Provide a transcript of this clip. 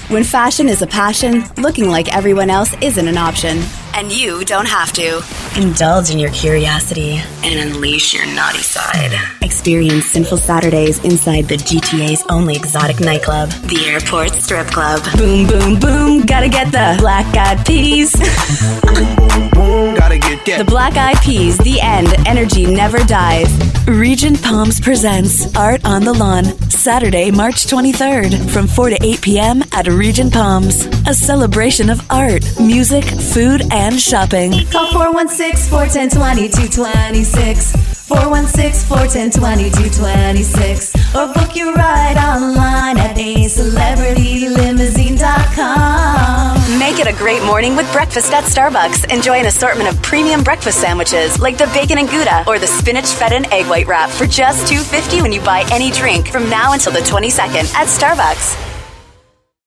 When fashion is a passion, looking like everyone else isn't an option. And you don't have to. Indulge in your curiosity and unleash your naughty side. Experience Sinful Saturdays inside the GTA's only exotic nightclub, the Airport Strip Club. Boom, boom, boom, gotta get the Black Eyed Peas. Boom, boom, boom, gotta get The Black Eyed Peas, The End, Energy Never Dies. Regent Palms presents Art on the Lawn, Saturday, March 23rd, from 4 to 8 p.m. at Regent Palms. A celebration of art, music, food, and shopping. Call 416-410-2226. 416-410-2226. Or book your ride online at acelebritylimousine.com. Make it a great morning with breakfast at Starbucks. Enjoy an assortment of premium breakfast sandwiches like the bacon and Gouda or the spinach feta and egg white wrap for just $2.50 when you buy any drink from now until the 22nd at Starbucks.